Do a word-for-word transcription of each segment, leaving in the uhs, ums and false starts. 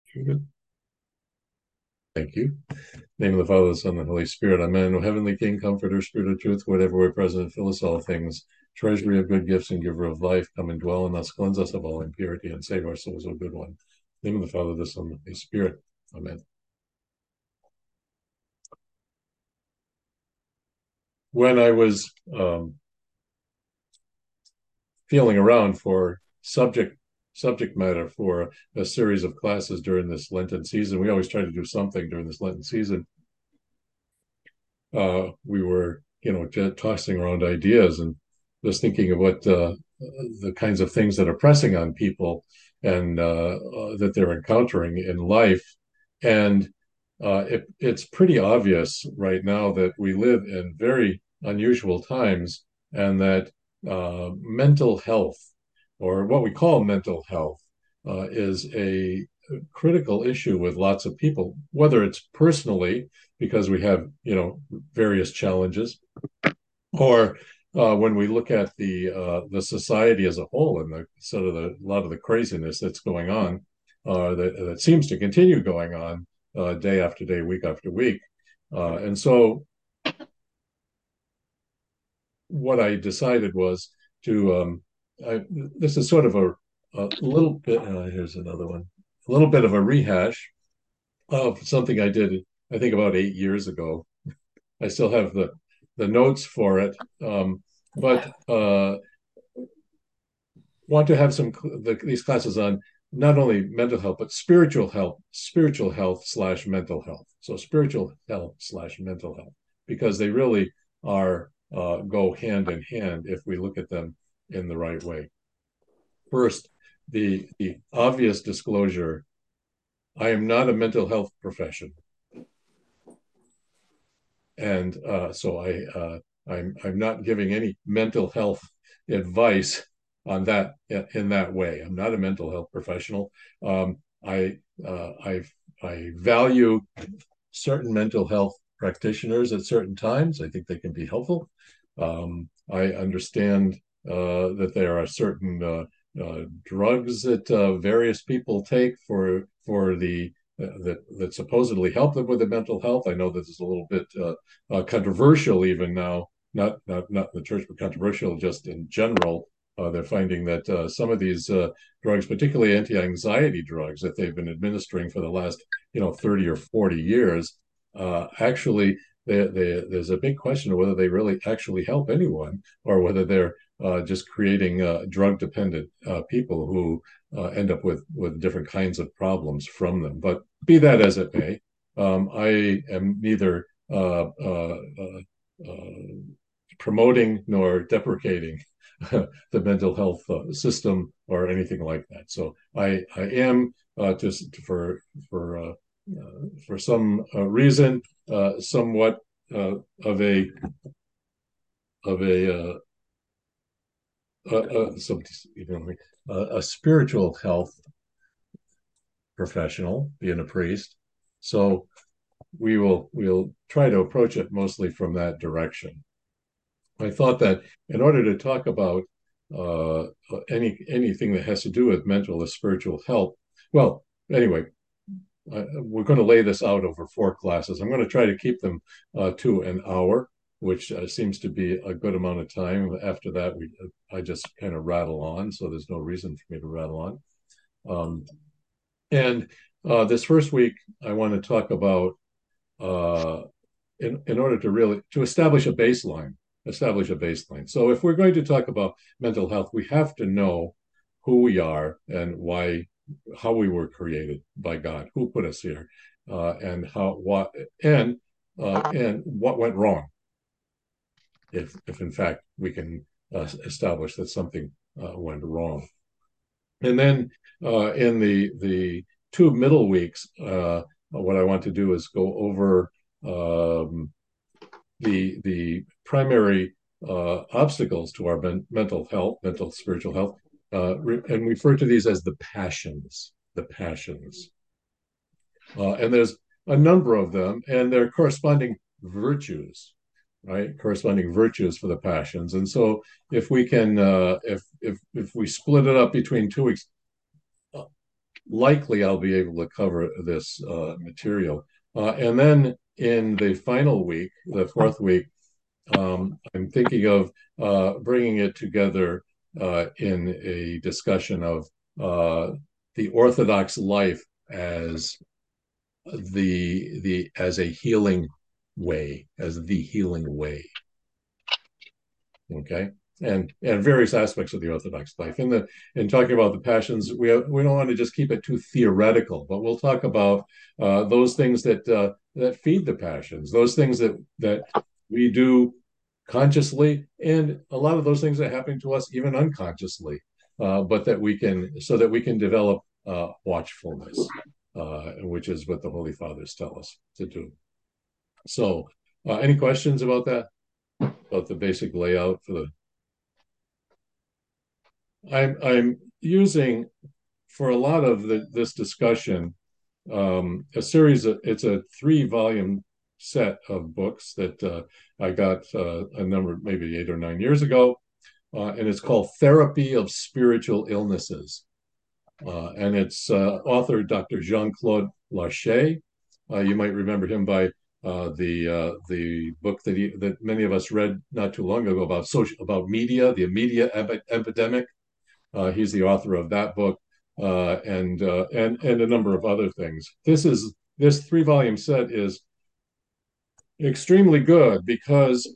Good. Thank you. Name of the Father, the Son, and the Holy Spirit. Amen. O heavenly King, Comforter, Spirit of Truth, whatever way present, fill us all things. Treasury of good gifts and giver of life, come and dwell in us, cleanse us of all impurity, and save our souls, O good one. Name of the Father, the Son, and the Holy Spirit. Amen. When I was um, feeling around for subject subject matter for a series of classes during this Lenten season, we always try to do something during this Lenten season. Uh, we were, you know, tossing around ideas and just thinking of what uh, the kinds of things that are pressing on people and uh, uh, that they're encountering in life. And uh, it, it's pretty obvious right now that we live in very unusual times, and that uh, mental health, or what we call mental health, uh, is a critical issue with lots of people, whether it's personally because we have, you know, various challenges, or uh, when we look at the uh, the society as a whole and the sort of the a lot of the craziness that's going on, uh, that that seems to continue going on uh, day after day, week after week, uh, and so what I decided was to um, I, this is sort of a, a little bit. Uh, here's another one, a little bit of a rehash of something I did, I think, about eight years ago. I still have the the notes for it, um, but uh, want to have some the, these classes on not only mental health but spiritual health, spiritual health slash mental health. So spiritual health slash mental health, because they really are uh, go hand in hand if we look at them in the right way. First, the the obvious disclosure: I am not a mental health profession, and uh, so I uh, I'm I'm not giving any mental health advice on that in that way. I'm not a mental health professional. Um, I uh, I I value certain mental health practitioners at certain times. I think they can be helpful. Um, I understand uh, that there are certain uh, uh, drugs that uh, various people take for for the uh, that that supposedly help them with the mental health. I know this is a little bit uh, uh, controversial even now, not not not in the church, but controversial just in general. Uh, they're finding that uh, some of these uh, drugs, particularly anti-anxiety drugs that they've been administering for the last, you know, thirty or forty years, uh, actually, they, they, there's a big question of whether they really actually help anyone, or whether they're uh, just creating uh, drug-dependent uh, people who uh, end up with with different kinds of problems from them. But be that as it may, um, I am neither uh, uh, uh, uh, promoting nor deprecating the mental health uh, system or anything like that. So I I am uh, just for for uh, uh, for some uh, reason uh, somewhat uh, of a of a uh, uh, uh, some, you know, uh, a spiritual health professional, being a priest. So we will we'll try to approach it mostly from that direction. I thought that in order to talk about uh, any anything that has to do with mental or spiritual health, well, anyway, uh, we're going to lay this out over four classes. I'm going to try to keep them uh, to an hour, which uh, seems to be a good amount of time. After that, we I just kind of rattle on, so there's no reason for me to rattle on. Um, and uh, this first week, I want to talk about uh, in in order to really to establish a baseline, establish a baseline. So if we're going to talk about mental health, we have to know who we are and why, how we were created by God, who put us here, uh, and how what and uh, and what went wrong. If if in fact we can uh, establish that something uh, went wrong, and then uh, in the the two middle weeks, uh, what I want to do is go over um, the the primary uh, obstacles to our men- mental health, mental spiritual health, uh, re- and refer to these as the passions. The passions, uh, and there's a number of them, and their corresponding virtues, right? Corresponding virtues for the passions. And so, if we can, uh, if if if we split it up between two weeks, likely I'll be able to cover this uh, material. Uh, and then in the final week, the fourth week, um, I'm thinking of uh, bringing it together uh, in a discussion of uh, the Orthodox life as the the as a healing way, as the healing way. Okay, and and various aspects of the Orthodox life. In the in talking about the passions, we we don't want to just keep it too theoretical, but we'll talk about uh, those things that uh, that feed the passions, those things that that we do consciously, and a lot of those things that happen to us even unconsciously, uh, but that we can so that we can develop uh, watchfulness, uh, which is what the Holy Fathers tell us to do. So, uh, any questions about that? About the basic layout for the I'm I'm using for a lot of the, this discussion um, a series of it's a three volume set of books that uh, I got uh, a number maybe eight or nine years ago, uh, and it's called Therapy of Spiritual Illnesses, uh, and it's uh, author Doctor Jean-Claude Larcher. Uh, you might remember him by uh, the uh, the book that he that many of us read not too long ago about social about media, the media epi- epidemic. Uh, he's the author of that book uh, and uh, and and a number of other things. This is this three volume set is extremely good because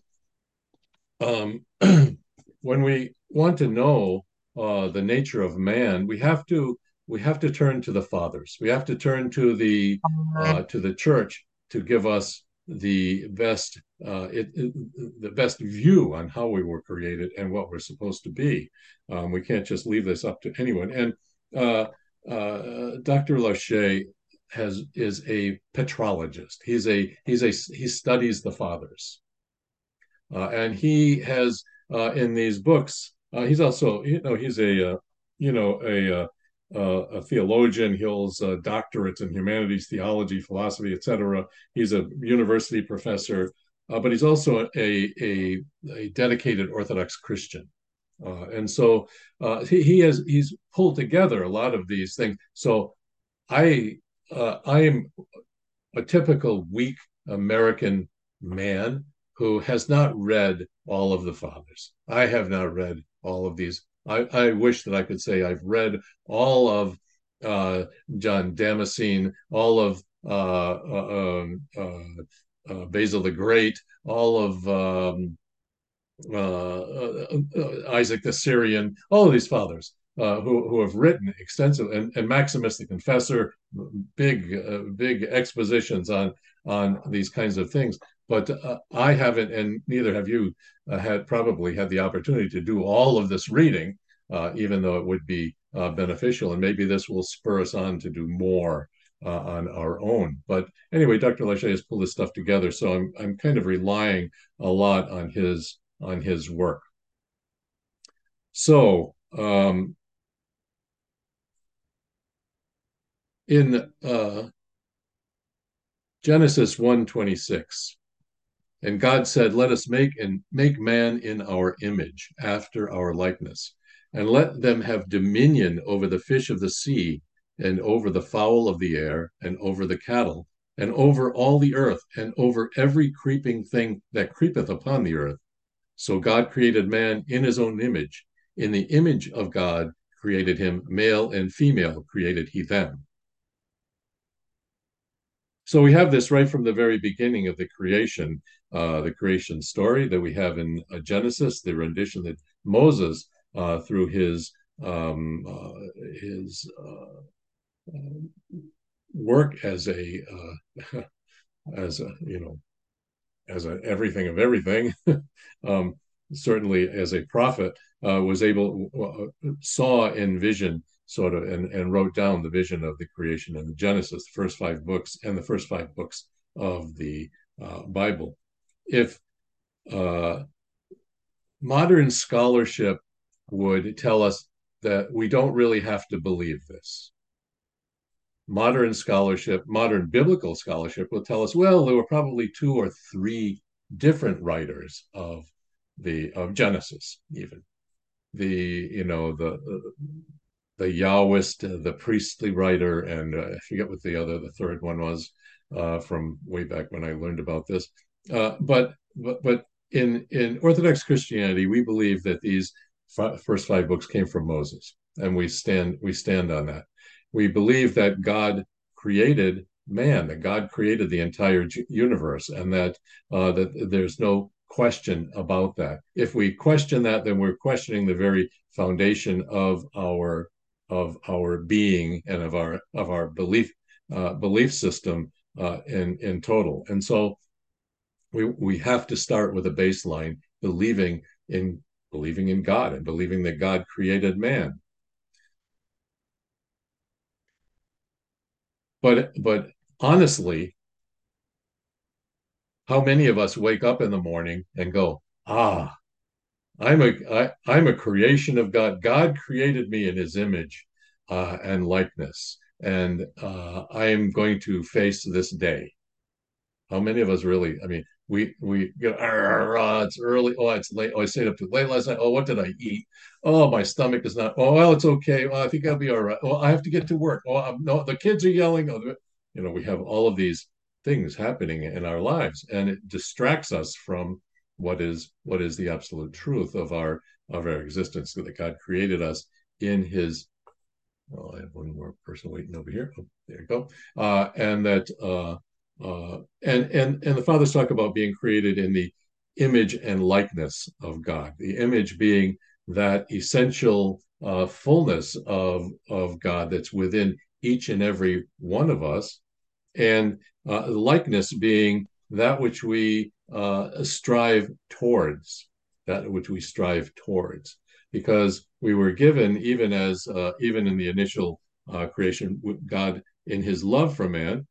um, when we want to know uh, the nature of man, we have to we have to turn to the fathers. We have to turn to the uh, to the church to give us the best uh, it, it, the best view on how we were created and what we're supposed to be. Um, we can't just leave this up to anyone. And uh, uh, Doctor Lachey has is a petrologist. He's a he's a he studies the fathers. Uh, and he has uh, in these books, uh, he's also, you know, he's a, uh, you know, a, uh, uh, a theologian. He holds uh, doctorates in humanities, theology, philosophy, et cetera. He's a university professor, uh, but he's also a, a, a dedicated Orthodox Christian. Uh, and so uh, he, he has he's pulled together a lot of these things. So I uh, I am a typical weak American man who has not read all of the fathers. I have not read all of these. I, I wish that I could say I've read all of uh, John Damascene, all of uh, uh, um, uh, uh, Basil the Great, all of um, uh, uh, uh, Isaac the Syrian, all of these fathers uh, who who have written extensive, and, and Maximus the Confessor, big uh, big expositions on on these kinds of things. But uh, I haven't, and neither have you, uh, had probably had the opportunity to do all of this reading, uh, even though it would be uh, beneficial, and maybe this will spur us on to do more. Uh, on our own, but anyway, Doctor Lachey has pulled this stuff together, so I'm I'm kind of relying a lot on his on his work. So um, in uh, Genesis one twenty-six, and God said, "Let us make and make man in our image, after our likeness, and let them have dominion over the fish of the sea, and over the fowl of the air, and over the cattle, and over all the earth, and over every creeping thing that creepeth upon the earth." So God created man in his own image. In the image of God created him, male and female created he them. So we have this right from the very beginning of the creation, uh, the creation story that we have in uh, Genesis, the rendition that Moses, uh, through his um, uh, his uh, work as a uh, as a you know as a everything of everything, um, certainly as a prophet, uh, was able uh, saw in vision sort of and, and wrote down the vision of the creation in the Genesis, the first five books, and the first five books of the uh, Bible. If uh, modern scholarship would tell us that we don't really have to believe this. Modern scholarship, modern biblical scholarship will tell us, well, there were probably two or three different writers of the of Genesis, even the you know the the Yahwist, uh, the priestly writer, and uh, I forget what the other, the third one was uh, from way back when I learned about this. Uh, but but but in in Orthodox Christianity, we believe that these f- first five books came from Moses, and we stand we stand on that. We believe that God created man, that God created the entire universe, and that uh, that there's no question about that. If we question that, then we're questioning the very foundation of our of our being and of our of our belief uh, belief system uh, in in total. And so we we have to start with a baseline, believing in believing in God and believing that God created man. But but honestly, how many of us wake up in the morning and go, ah, I'm a I, I'm a creation of God. God created me in His image uh, and likeness, and uh, I am going to face this day. How many of us really? I mean, we we you know, "Arr, it's early. Oh, it's late. Oh, I stayed up too late last night. Oh, what did I eat? Oh, my stomach is not. Oh, well, it's okay. Well, I think I'll be all right. Oh, I have to get to work. Oh, I'm, no, the kids are yelling. Oh, you know, we have all of these things happening in our lives, and it distracts us from what is what is the absolute truth of our of our existence. That God created us in His. Oh, I have one more person waiting over here. Oh, there you go. Uh, and that uh, uh, and and and the fathers talk about being created in the image and likeness of God. The image being that essential uh, fullness of of God that's within each and every one of us, and uh, likeness being that which we uh, strive towards, that which we strive towards, because we were given, even as uh, even in the initial uh, creation, God in His love for man,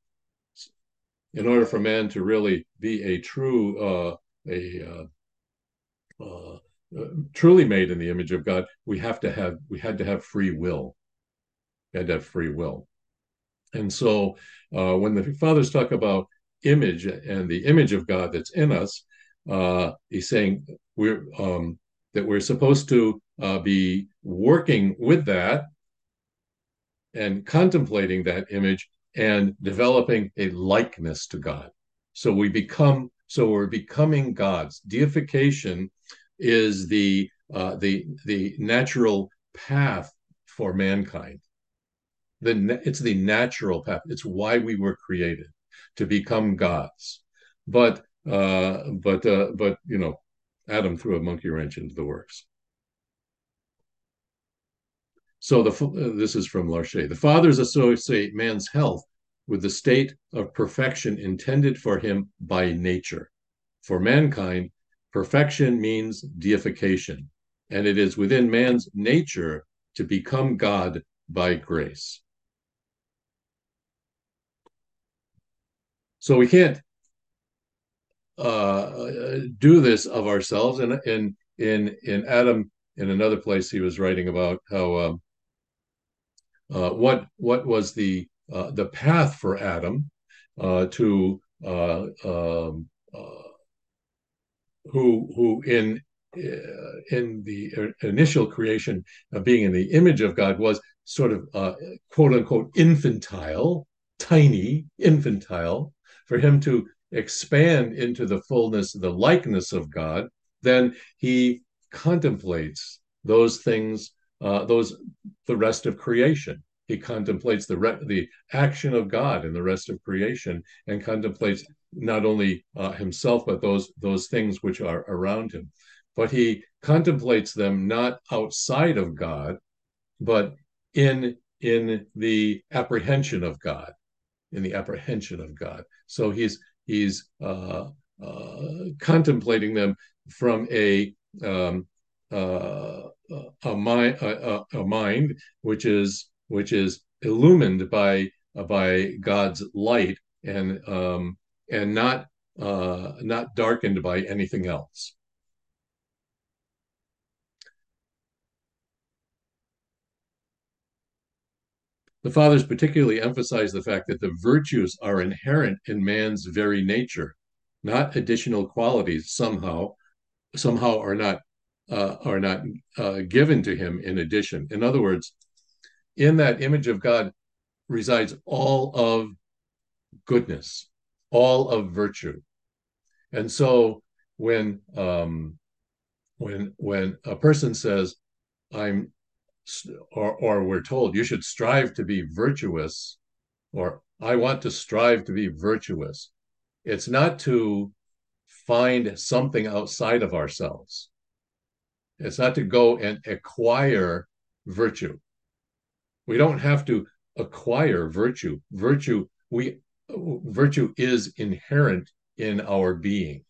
in order for man to really be a true uh, a uh, uh, uh, truly made in the image of God, we have to have we had to have free will. We had to have free will. And so uh, when the fathers talk about image and the image of God that's in us, uh, he's saying we're um, that we're supposed to uh, be working with that and contemplating that image and developing a likeness to God. So we become so we're becoming gods. Deification is the uh, the the natural path for mankind. The it's the natural path. It's why we were created, to become gods. But uh, but uh, but you know, Adam threw a monkey wrench into the works. So the uh, this is from Larcher. The fathers associate man's health with the state of perfection intended for him by nature. For mankind, perfection means deification, and it is within man's nature to become God by grace. So we can't uh, do this of ourselves. And in in in Adam, in another place, he was writing about how um, uh, what what was the uh, the path for Adam uh, to uh, um, uh, who who in uh, in the initial creation of being in the image of God was sort of uh, quote unquote infantile, tiny, infantile, for him to expand into the fullness, the likeness of God. Then he contemplates those things, uh, those the rest of creation. He contemplates the re- the action of God in the rest of creation, and contemplates not only uh, himself but those those things which are around him. But he contemplates them not outside of God, but in in the apprehension of God, in the apprehension of God. So he's he's uh, uh, contemplating them from a um, uh, a mind a, a mind which is which is illumined by uh, by God's light, and um, and not uh, not darkened by anything else. The fathers particularly emphasize the fact that the virtues are inherent in man's very nature, not additional qualities somehow somehow are not uh, are not uh, given to him in addition. In other words, in that image of God resides all of goodness, all of virtue. And so when um, when when a person says, I'm, or, or we're told you should strive to be virtuous, or I want to strive to be virtuous, it's not to find something outside of ourselves. It's not to go and acquire virtue. We don't have to acquire virtue. Virtue, we virtue is inherent in our being.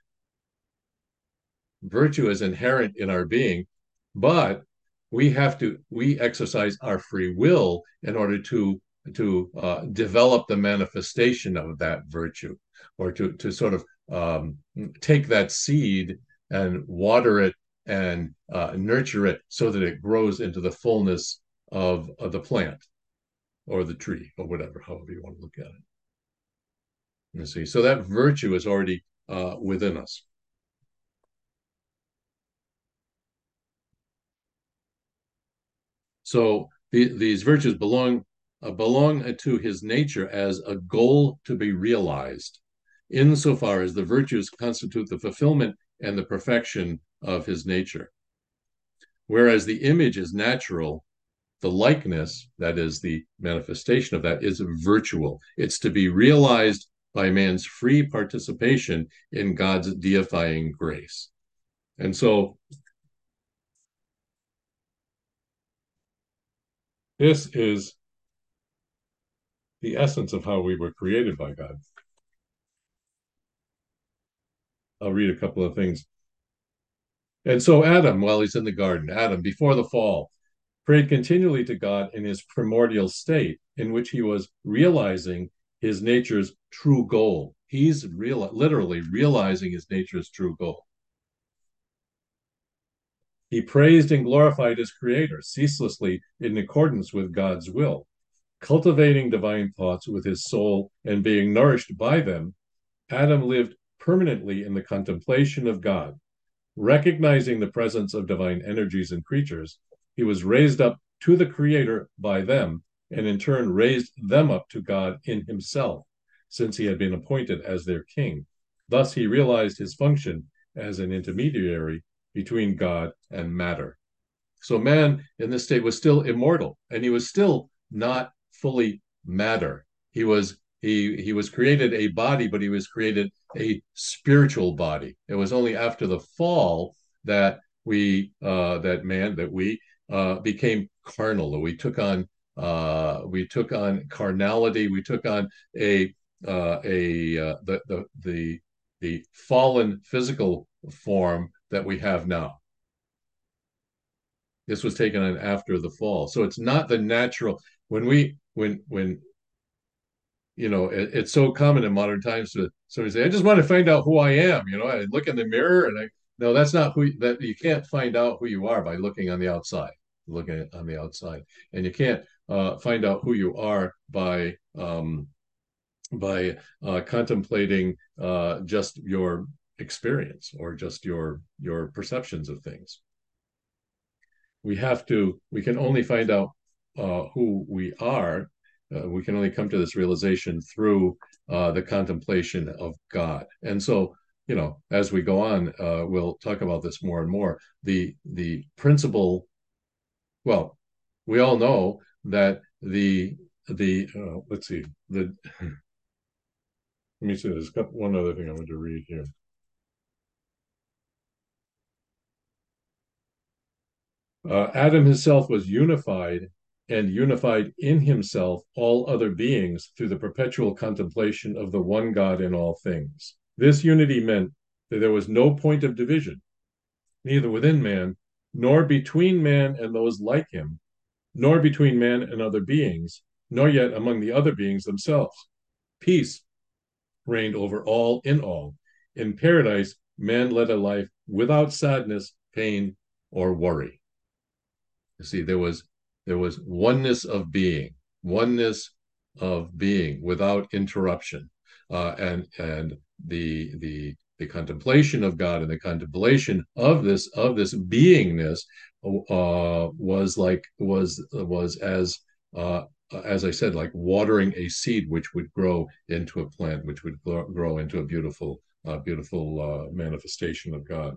Virtue is inherent in our being, but we have to we exercise our free will in order to to uh, develop the manifestation of that virtue, or to to sort of um, take that seed and water it and uh, nurture it so that it grows into the fullness of, of the plant or the tree or whatever, however you want to look at it. You see, so that virtue is already uh, within us. So the, these virtues belong uh, belong to his nature as a goal to be realized, insofar as the virtues constitute the fulfillment and the perfection of his nature. Whereas the image is natural, the likeness, that is the manifestation of that, is virtual. It's to be realized by man's free participation in God's deifying grace. And so this is the essence of how we were created by God. I'll read a couple of things. And so Adam, while he's in the garden, Adam, before the fall, prayed continually to God in his primordial state, in which he was realizing his nature's true goal. He's real, literally realizing his nature's true goal. He praised and glorified his creator ceaselessly in accordance with God's will, cultivating divine thoughts with his soul and being nourished by them. Adam lived permanently in the contemplation of God. Recognizing the presence of divine energies in creatures, he was raised up to the Creator by them, and in turn raised them up to God in himself, since he had been appointed as their king. Thus he realized his function as an intermediary between God and matter. So man in this state was still immortal, and he was still not fully matter. He was he he was created a body, but he was created a spiritual body. It was only after the fall that we uh, that man that we uh, became carnal. That we took on uh, we took on carnality. We took on a uh, a uh, the the the the fallen physical form that we have now. This was taken on after the fall. So it's not the natural when we when when you know it, it's so common in modern times to somebody say, I just want to find out who I am. You know, I look in the mirror and I no, that's not who that you can't find out who you are by looking on the outside, looking on the outside. And you can't uh, find out who you are by um, by uh, contemplating uh, just your experience or just your your perceptions of things. We have to we can only find out uh, who we are. Uh, we can only come to this realization through uh, the contemplation of God. And so, you know, as we go on, uh, we'll talk about this more and more. The the principle, well, we all know that the the uh, let's see the let me see. There's one other thing I want to read here. Uh, Adam himself was unified and unified in himself all other beings through the perpetual contemplation of the one God in all things. This unity meant that there was no point of division, neither within man, nor between man and those like him, nor between man and other beings, nor yet among the other beings themselves. Peace reigned over all in all. In paradise, man led a life without sadness, pain, or worry. You see, there was there was oneness of being, oneness of being without interruption, uh, and and the the the contemplation of God and the contemplation of this of this beingness uh, was like was was as uh, as I said, like watering a seed which would grow into a plant, which would grow, grow into a beautiful, uh, beautiful uh, manifestation of God.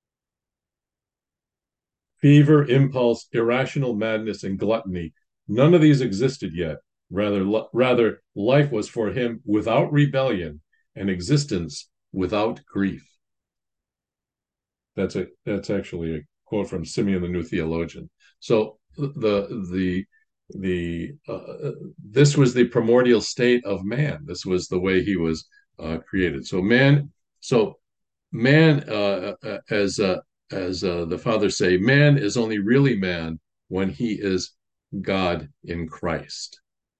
Fever, impulse, irrational madness, and gluttony. None of these existed yet. Rather, rather, life was for him without rebellion and existence without grief. That's a that's actually a quote from Simeon the New Theologian. So the the the uh, this was the primordial state of man. This was the way he was uh, created. So man, so man, uh, uh, as uh, as uh, the fathers say, man is only really man when he is God in Christ.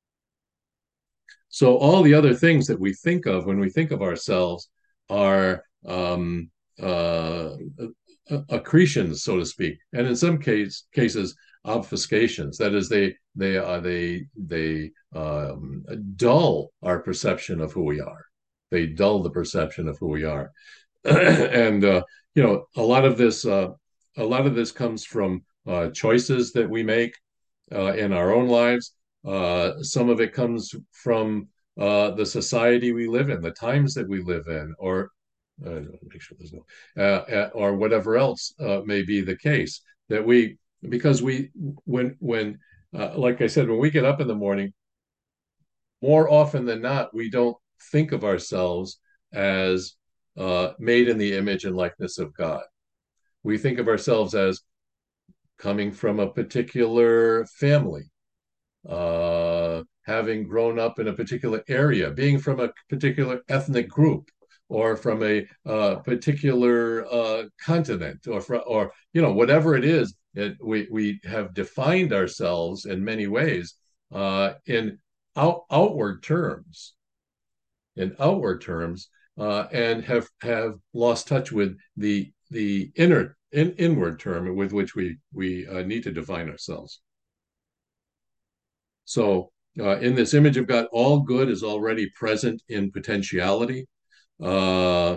So all the other things that we think of when we think of ourselves are um, uh, accretions, so to speak, and in some case, cases, obfuscations. That is, they they uh, they they um, dull our perception of who we are. They dull the perception of who we are, and uh, you know, a lot of this uh, a lot of this comes from uh, choices that we make uh, in our own lives. Uh, some of it comes from uh, the society we live in, the times that we live in, or uh, make sure there's no, uh, uh, or whatever else uh, may be the case. That we, because we, when when, uh, like I said, when we get up in the morning, more often than not, we don't think of ourselves as uh, made in the image and likeness of God. We think of ourselves as coming from a particular family, uh, having grown up in a particular area, being from a particular ethnic group, or from a uh, particular uh, continent, or from, or you know, whatever it is. It, we we have defined ourselves in many ways uh, in out, outward terms, in outward terms, uh, and have have lost touch with the the inner in, inward term with which we we uh, need to define ourselves. So, uh, in this image of God, all good is already present in potentiality. Uh,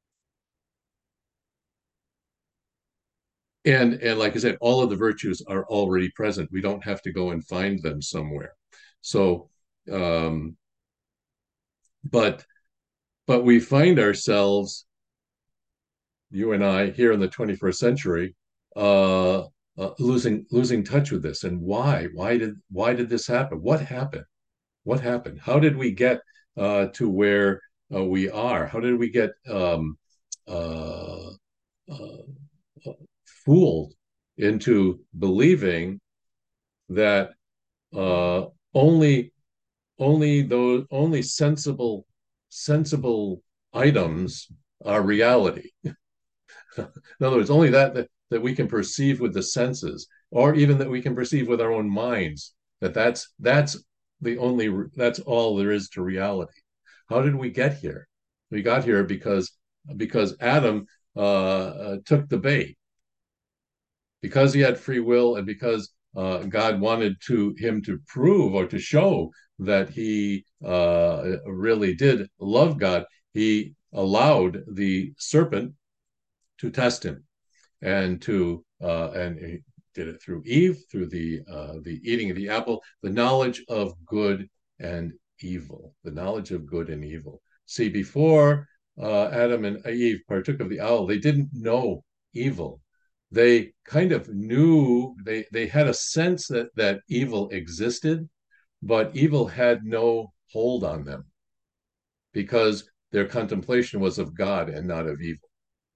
and, and like I said, all of the virtues are already present. We don't have to go and find them somewhere. So, um, but, but we find ourselves, you and I, here in the twenty-first century, uh, uh, losing losing touch with this. And why? Why did why did this happen? What happened? What happened? How did we get uh, to where uh, we are? How did we get um, uh, uh, fooled into believing that uh, only only those only sensible sensible items are reality? In other words, only that, that that we can perceive with the senses, or even that we can perceive with our own minds. That that's that's the only that's all there is to reality. How did we get here? We got here because because Adam uh, uh, took the bait, because he had free will, and because uh, God wanted to him to prove or to show that he uh, really did love God. He allowed the serpent to test him, and to uh, and he did it through Eve, through the uh, the eating of the apple, the knowledge of good and evil, the knowledge of good and evil. See, before uh, Adam and Eve partook of the owl, they didn't know evil. They kind of knew, they they had a sense that that evil existed, but evil had no hold on them because their contemplation was of God and not of evil.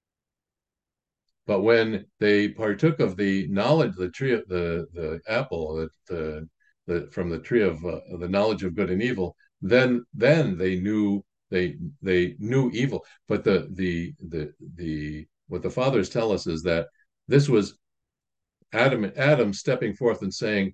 But when they partook of the knowledge, the tree of the the apple, the, the, the from the tree of uh, the knowledge of good and evil, then then they knew they they knew evil. But the the the the what the fathers tell us is that this was Adam Adam stepping forth and saying,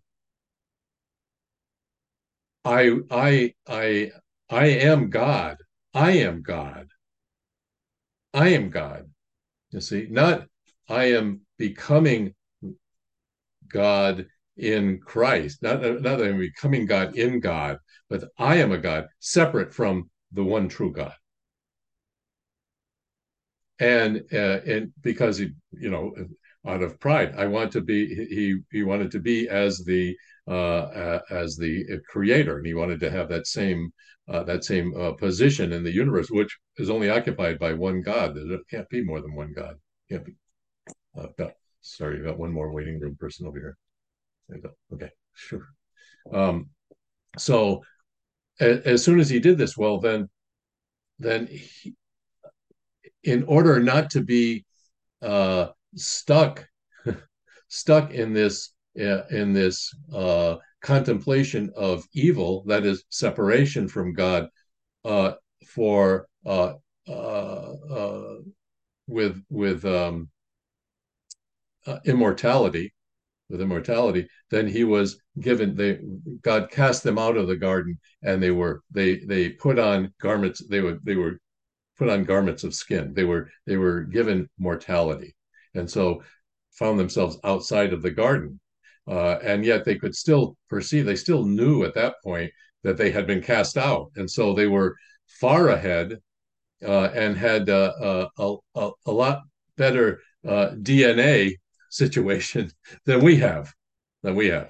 I I I I am God. I am God. I am God. You see, not I am becoming God in Christ. Not, not that I'm becoming God in God, but I am a God separate from the one true God. And uh, and because you know out of pride. I want to be. He he wanted to be as the uh, as the creator, and he wanted to have that same uh, that same uh, position in the universe, which is only occupied by one God. There can't be more than one God. Can't be. Uh, got, sorry, you got one more waiting room person over here. There you go. Okay, sure. Um, so as, as soon as he did this, well, then then he, in order not to be uh, stuck stuck in this uh, in this uh, contemplation of evil, that is separation from God, uh, for uh, uh, uh, with with um, uh, immortality, with immortality, then he was given. They God cast them out of the garden, and they were they they put on garments. They were they were put on garments of skin. They were they were given mortality, and so found themselves outside of the garden. Uh, and yet they could still perceive, they still knew at that point that they had been cast out. And so they were far ahead uh, and had uh, a, a, a lot better uh, D N A situation than we have, than we have.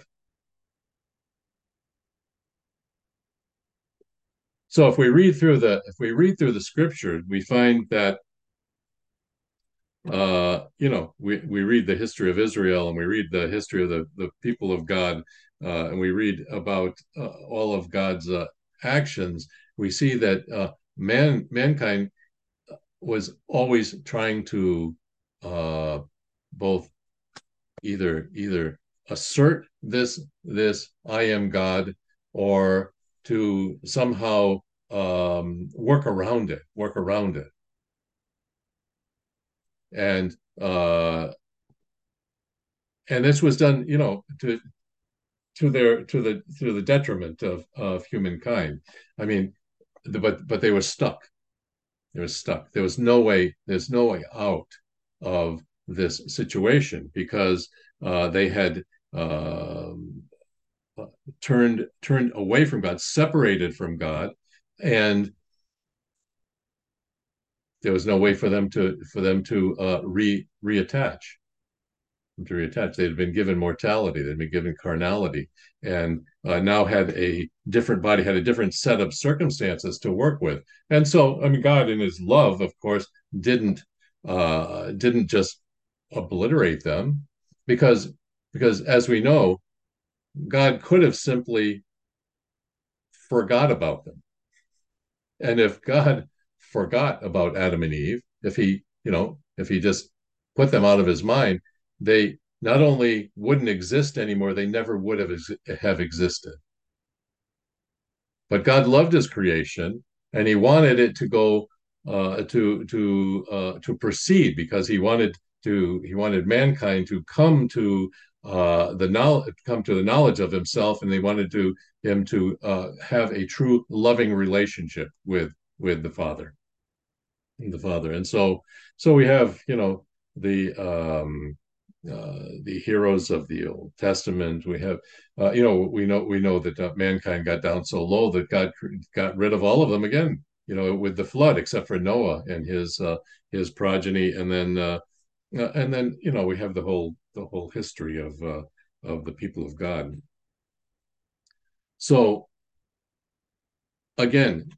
So if we read through the if we read through the scriptures, we find that uh, you know, we, we read the history of Israel and we read the history of the, the people of God, uh, and we read about uh, all of God's uh, actions. We see that uh, man mankind was always trying to uh, both either either assert this this I am God, or to somehow um, work around it, work around it, and uh, and this was done, you know, to to their to the to the detriment of of humankind. I mean, the, but but they were stuck. They were stuck. There was no way. There's no way out of this situation because uh, they had um, turned turned away from God, separated from God, and there was no way for them to for them to uh, re reattach. To reattach. They had been given mortality, they'd been given carnality, and uh, now had a different body, had a different set of circumstances to work with. And so, I mean, God, in His love, of course, didn't uh, didn't just obliterate them, because because as we know, God could have simply forgot about them. And if God forgot about Adam and Eve, if he, you know, if he just put them out of his mind, they not only wouldn't exist anymore, they never would have ex- have existed. But God loved his creation, and he wanted it to go uh, to to uh, to proceed, because he wanted to he wanted mankind to come to uh, the knowledge come to the knowledge of himself, and they wanted to him to uh, have a true loving relationship with with the Father, the Father. And so so we have, you know, the um, uh, the heroes of the Old Testament. We have, uh, you know, we know we know that uh, mankind got down so low that God got rid of all of them again. You know, with the flood, except for Noah and his uh, his progeny, and then uh, uh, and then you know we have the whole the whole history of uh, of the people of God. So again,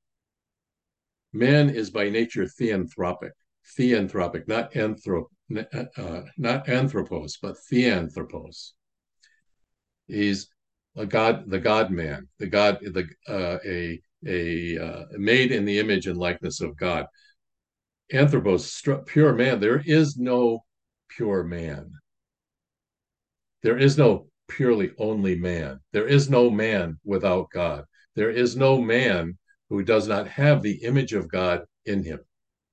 man is by nature theanthropic, theanthropic, not anthrop, uh, not anthropos, but theanthropos. He's a god, the God man, the God, the uh, a a uh, made in the image and likeness of God. Anthropos, pure man. There is no pure man. There is no purely only man. There is no man without God. There is no man who does not have the image of God in him.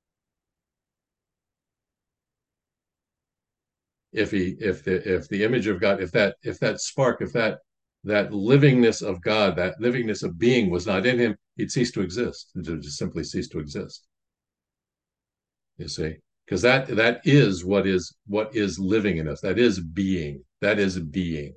If he, if the, if the image of God, if that, if that spark, if that, that livingness of God, that livingness of being was not in him, he'd cease to exist. It would just simply cease to exist. You see, because that that is what is what is living in us. That is being. That is being.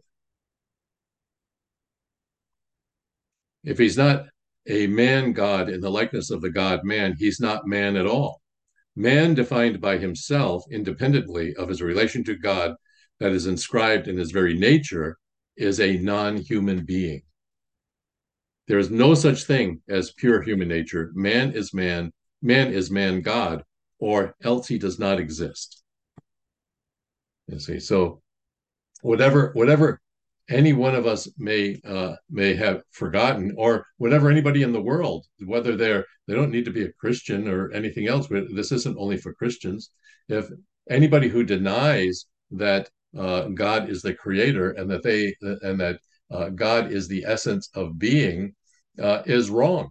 If he's not a man God in the likeness of the God man, he's not man at all. Man defined by himself, independently of his relation to God, that is inscribed in his very nature, is a non-human being. There is no such thing as pure human nature. Man is man, man is man God, or else he does not exist. You see, so whatever whatever any one of us may uh, may have forgotten, or whatever anybody in the world, whether they're they don't need to be a Christian or anything else. But this isn't only for Christians. If anybody who denies that uh, God is the creator and that they and that uh, God is the essence of being uh, is wrong.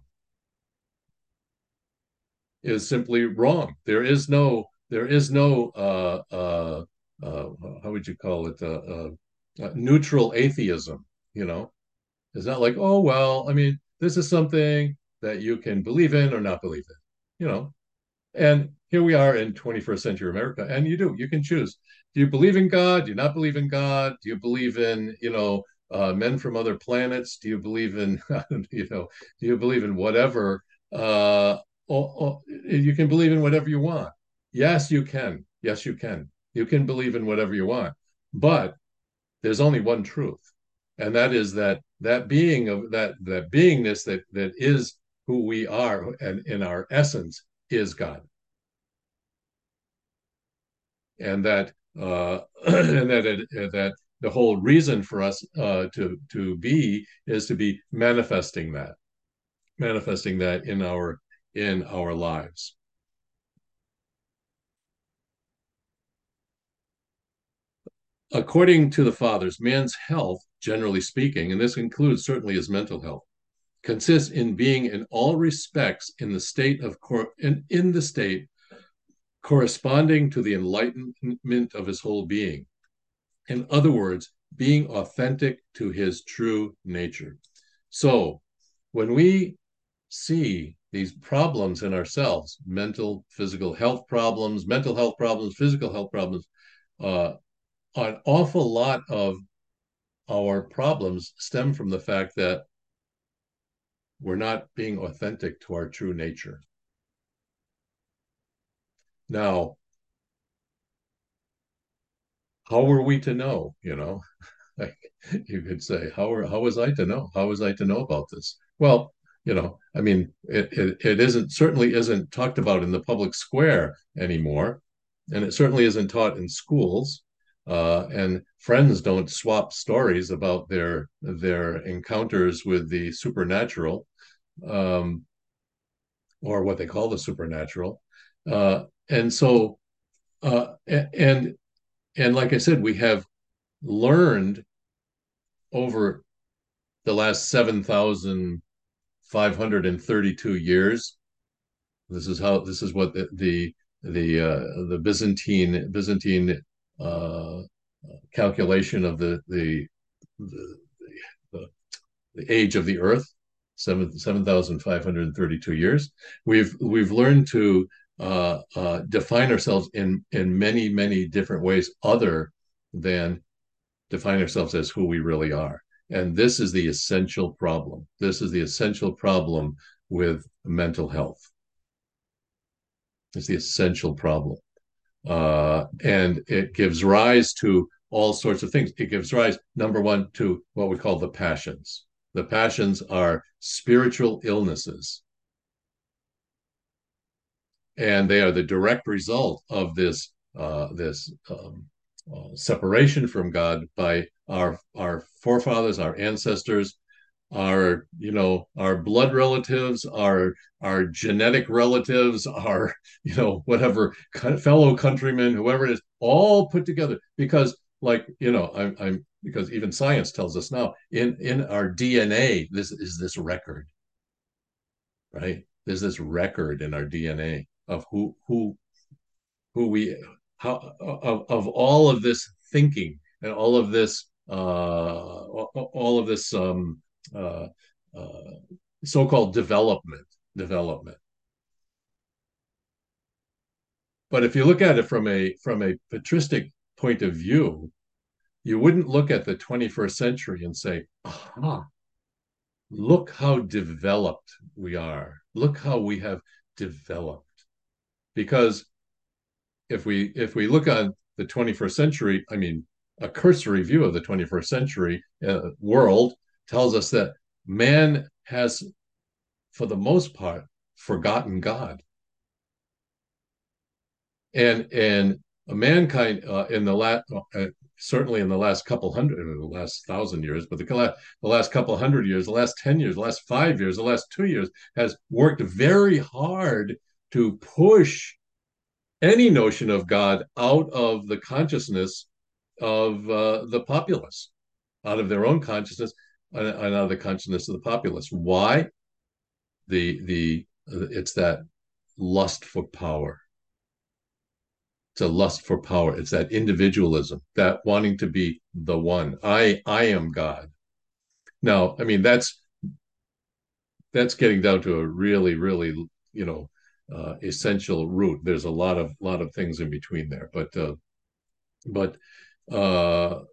Is simply wrong. There is no there is no uh, uh, uh, how would you call it uh, uh, uh, neutral atheism. You know, it's not like, oh well, I mean, this is something that you can believe in or not believe in. You know, and here we are in twenty-first century America, and you do you can choose. Do you believe in God? Do you not believe in God? Do you believe in you know uh, men from other planets? Do you believe in you know? Do you believe in whatever? Uh, or, or, you can believe in whatever you want. Yes, you can. Yes, you can. You can believe in whatever you want, but there's only one truth, and that is that that being of that that beingness that that is who we are, and in our essence is God. And that uh, and that it, that the whole reason for us uh, to to be is to be manifesting that manifesting that in our in our lives. According to the fathers, man's health, generally speaking, and this includes certainly his mental health, consists in being in all respects in the state of cor- in, in the state corresponding to the enlightenment of his whole being. In other words, being authentic to his true nature. So when we see these problems in ourselves, mental, physical health problems, mental health problems, physical health problems, uh, an awful lot of our problems stem from the fact that we're not being authentic to our true nature. Now, how were we to know, you know? Like, you could say, how are, how was I to know? How was I to know about this? Well, you know, I mean, it, it, it isn't certainly isn't talked about in the public square anymore, and it certainly isn't taught in schools. Uh, and friends don't swap stories about their their encounters with the supernatural, um, or what they call the supernatural. Uh, and so, uh, and and like I said, we have learned over the last seven thousand five hundred thirty-two years. This is how this is what the the the, uh, the Byzantine Byzantine uh, calculation of the the, the the the age of the Earth, seven seven thousand five hundred thirty-two years. We've we've learned to uh, uh, define ourselves in in many many different ways other than define ourselves as who we really are. And this is the essential problem. This is the essential problem with mental health. It's the essential problem. Uh, and it gives rise to all sorts of things. It gives rise, number one, to what we call the passions. The passions are spiritual illnesses, and they are the direct result of this uh, this um, uh, separation from God by our our forefathers, our ancestors, our you know our blood relatives, our our genetic relatives, our you know whatever fellow countrymen, whoever it is, all put together. Because like you know I'm, I'm because even science tells us now in in our D N A this is this record, right? There's this record in our D N A of who who who we how of, of all of this thinking and all of this uh all of this um uh, uh so-called development development but if you look at it from a from a patristic point of view, you wouldn't look at the twenty-first century and say, aha, look how developed we are, look how we have developed, because if we if we look on the twenty-first century, I mean, a cursory view of the twenty-first century uh, world tells us that man has, for the most part, forgotten God. And and mankind uh, in the last uh, certainly in the last couple hundred, in the last thousand years, but the, the last couple hundred years, the last ten years, the last five years, the last two years, has worked very hard to push any notion of God out of the consciousness of uh, the populace, out of their own consciousness, and out of the consciousness of the populace. Why? The the it's that lust for power. It's a lust for power. It's that individualism, that wanting to be the one. I I am God. Now, I mean that's that's getting down to a really, really, you know, uh, essential root. There's a lot of lot of things in between there, but uh, but uh,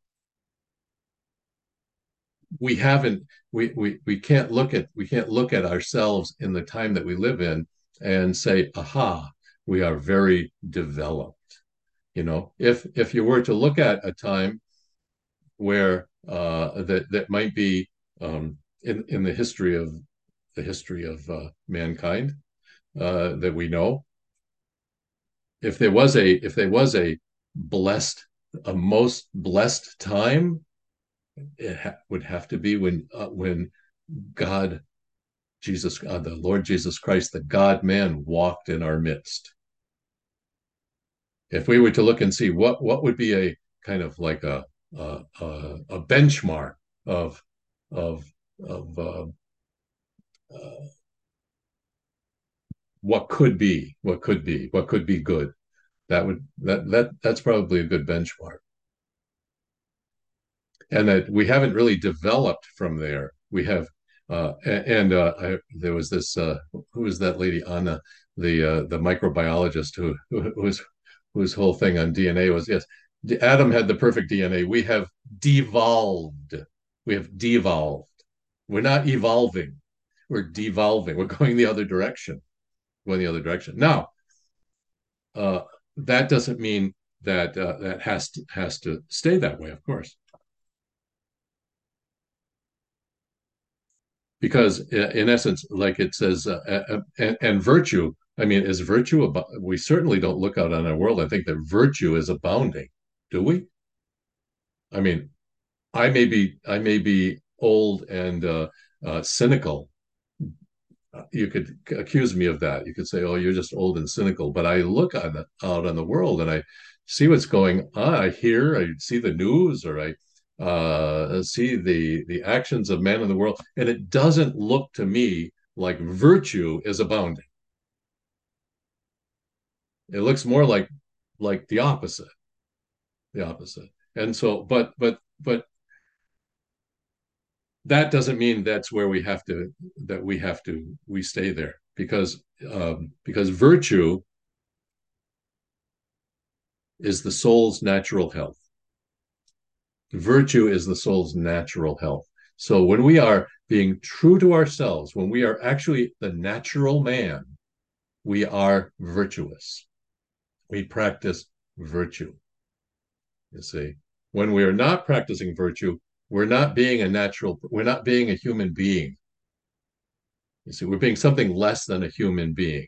we haven't we, we we can't look at we can't look at ourselves in the time that we live in and say, aha, we are very developed. You know, if if you were to look at a time where uh, that that might be um, in in the history of the history of uh, mankind uh, that we know, if there was a if there was a blessed a most blessed time, it ha- would have to be when uh, when God, Jesus, uh, the Lord Jesus Christ, the God Man, walked in our midst. If we were to look and see what what would be a kind of like a a, a benchmark of of of uh, uh, what could be, what could be, what could be good, that would that that that's probably a good benchmark. And that we haven't really developed from there. We have, uh, and uh, I, there was this uh, who was that lady Anna, the uh, the microbiologist who who was whose whole thing on D N A was, yes, Adam had the perfect D N A. We have devolved. We have devolved. We're not evolving. We're devolving. We're going the other direction. Going the other direction. Now, uh, that doesn't mean that uh, that has to has to stay that way, of course. Because in essence, like it says, uh, and, and virtue, I mean, is virtue about, we certainly don't look out on our world and think that virtue is abounding, do we? I mean, I may be, I may be old and uh, uh, cynical. You could accuse me of that. You could say, oh, you're just old and cynical. But I look on the, out on the world and I see what's going on. I hear, I see the news, or I uh, see the the actions of men in the world, and it doesn't look to me like virtue is abounding. It looks more like like the opposite, the opposite. And so, but but but that doesn't mean that's where we have to that we have to we stay there, because um, because virtue is the soul's natural health. Virtue is the soul's natural health. So when we are being true to ourselves, when we are actually the natural man, we are virtuous. We practice virtue. You see, when we are not practicing virtue, we're not being a natural, we're not being a human being. You see, we're being something less than a human being,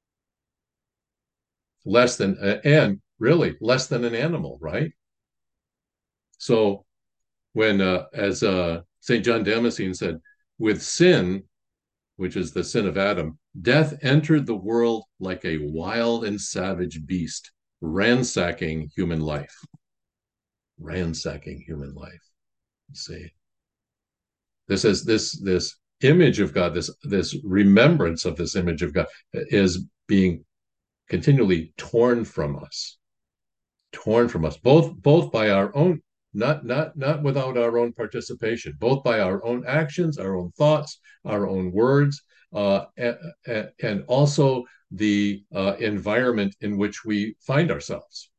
less than, and really less than an animal, right? So when, uh, as uh, Saint John Damascene said, with sin, which is the sin of Adam, death entered the world like a wild and savage beast, ransacking human life. Ransacking human life. You see, this is this this image of God, this this remembrance of this image of God is being continually torn from us, torn from us, both both by our own, not not not without our own participation, both by our own actions, our own thoughts, our own words, uh, and, and also the uh, environment in which we find ourselves.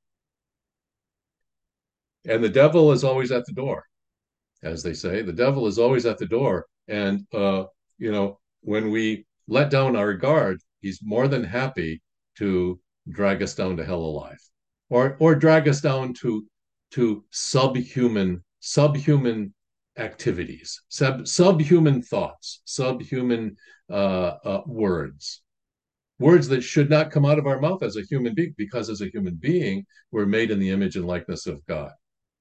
And the devil is always at the door, as they say. The devil is always at the door, and uh, you know, when we let down our guard, he's more than happy to drag us down to hell alive, or or drag us down to to subhuman subhuman activities, sub subhuman thoughts, subhuman uh, uh, words, words that should not come out of our mouth as a human being, because as a human being we're made in the image and likeness of God.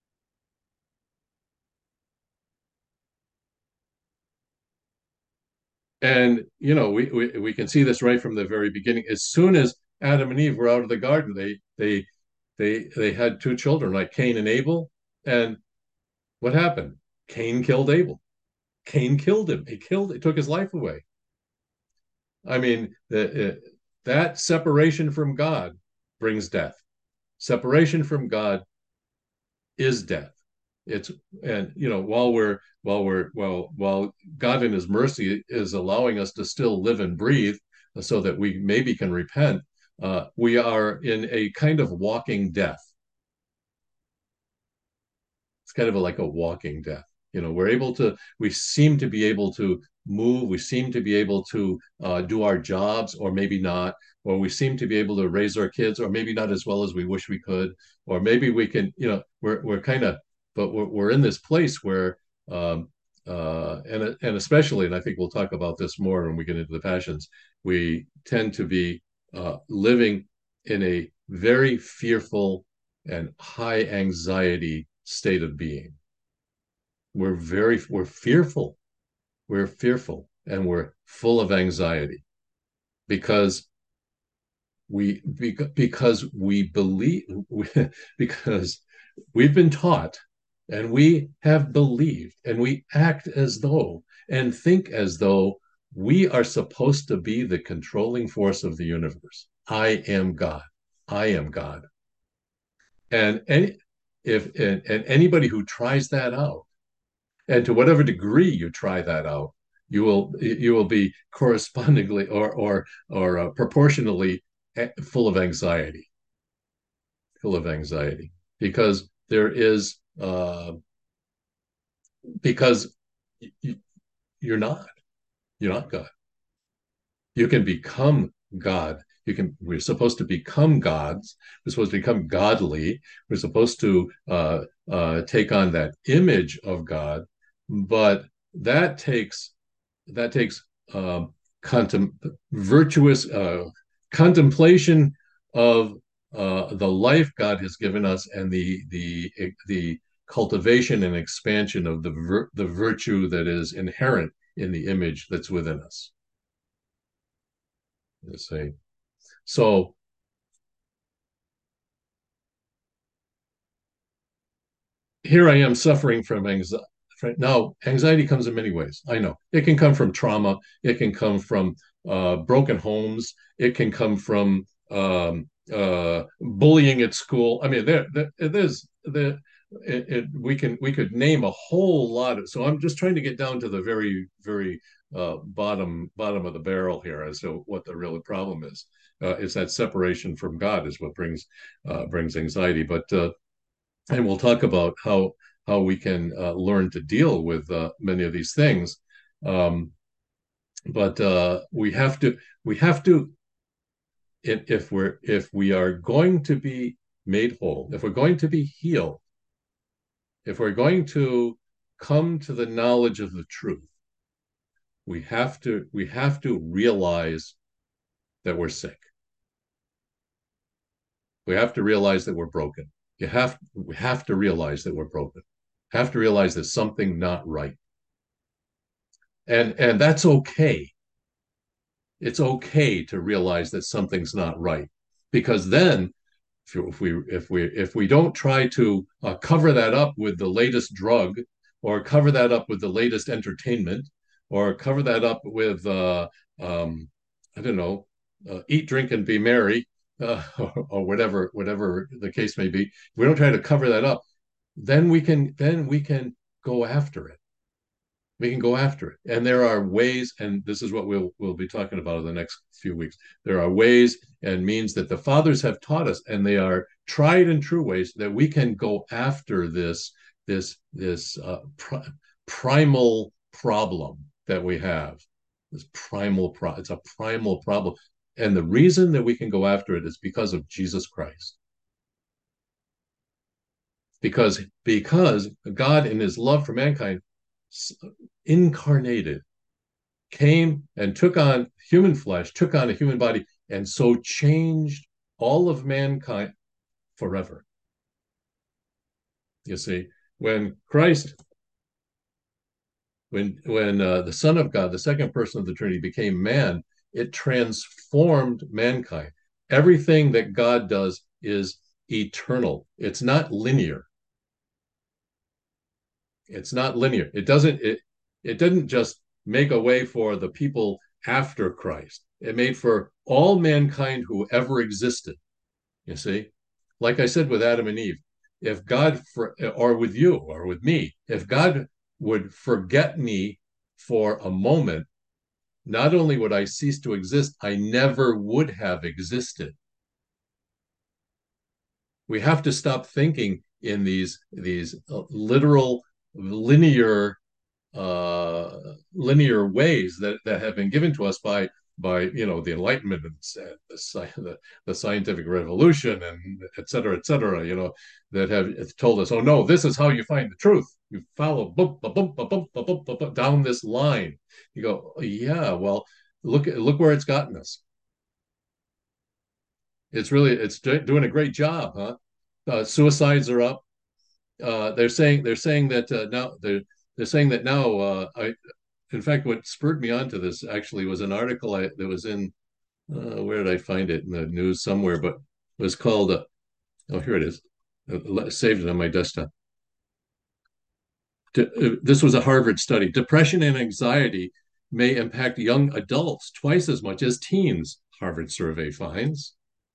And you know, we, we we can see this right from the very beginning. As soon as Adam and Eve were out of the garden, they they they they had two children, like Cain and Abel. And what happened? Cain killed Abel. Cain killed him. He killed. He took his life away. I mean, the, uh, that separation from God brings death. Separation from God is death. It's and you know while we're while we're well while God in His mercy is allowing us to still live and breathe, so that we maybe can repent, uh, we are in a kind of walking death. It's kind of a, like a walking death. You know, we're able to, we seem to be able to move, we seem to be able to uh, do our jobs, or maybe not, or we seem to be able to raise our kids, or maybe not as well as we wish we could, or maybe we can, you know, we're we're kind of, but we're we're in this place where, um, uh, and and especially, and I think we'll talk about this more when we get into the passions, we tend to be uh, living in a very fearful and high anxiety state of being. We're very we're fearful. We're fearful and we're full of anxiety because we because we believe because we've been taught and we have believed and we act as though and think as though we are supposed to be the controlling force of the universe. I am God. I am God. And any if and, and anybody who tries that out, and to whatever degree you try that out, you will you will be correspondingly or or or uh, proportionally full of anxiety, full of anxiety, because there is uh, because you, you're not you're not God. You can become God. You can. We're supposed to become gods. We're supposed to become godly. We're supposed to uh, uh, take on that image of God, but that takes that takes um, contem- virtuous uh, contemplation of uh, the life God has given us, and the the the cultivation and expansion of the vir- the virtue that is inherent in the image that's within us. You see, so here I am suffering from anxiety. Now, anxiety comes in many ways. I know it can come from trauma. It can come from uh, broken homes. It can come from um, uh, bullying at school. I mean, there, there there's there. It, it, we can we could name a whole lot of. So I'm just trying to get down to the very very uh, bottom bottom of the barrel here as to what the real problem is. Uh, it's that separation from God is what brings uh, brings anxiety. But uh, and we'll talk about how how we can uh, learn to deal with uh, many of these things. Um, but uh, we have to we have to if, if we're if we are going to be made whole, if we're going to be healed, if we're going to come to the knowledge of the truth, we have to we have to realize that we're sick. We have to realize that we're broken. You have we have to realize that we're broken. Have to realize there's something not right. And and that's okay. It's okay to realize that something's not right, because then if we if we if we don't try to uh, cover that up with the latest drug, or cover that up with the latest entertainment, or cover that up with uh, um, I don't know, uh, eat, drink, and be merry, uh, or, or whatever whatever the case may be. If we don't try to cover that up, then we can then we can go after it. We can go after it. And there are ways, and this is what we'll we'll be talking about in the next few weeks. There are ways and means that the fathers have taught us, and they are tried and true ways that we can go after this this this uh, pr- primal problem that we have. This primal pro it's a primal problem. and the reason that we can go after it is because of Jesus Christ. Because because God, in His love for mankind, incarnated, came and took on human flesh, took on a human body, and so changed all of mankind forever. You see, when Christ, when when uh, the Son of God, the second person of the Trinity, became man, it transformed mankind. Everything that God does is eternal. It's not linear. It's not linear. It doesn't it it didn't just make a way for the people after Christ. It made for all mankind who ever existed. You see, like I said with Adam and Eve, if God for, or with you or with me, if God would forget me for a moment, not only would I cease to exist, I never would have existed. We have to stop thinking in these these literal linear uh, linear ways that, that have been given to us by by you know the Enlightenment and the, the, the scientific revolution and et cetera, et cetera, you know, that have told us, oh no, this is how you find the truth. You follow boom, boom, boom, boom, boom, boom, boom, boom, down this line. You go, oh, yeah, well, look look where it's gotten us. It's really it's doing a great job, huh? Uh, suicides are up. Uh, they're saying they're saying that uh, now they're they're saying that now. Uh, I in fact, what spurred me on to this actually was an article I, that was in uh, where did I find it in the news somewhere, but it was called uh, oh here it is, uh, saved it on my desktop. De- uh, this was a Harvard study. Depression and anxiety may impact young adults twice as much as teens. Harvard survey finds.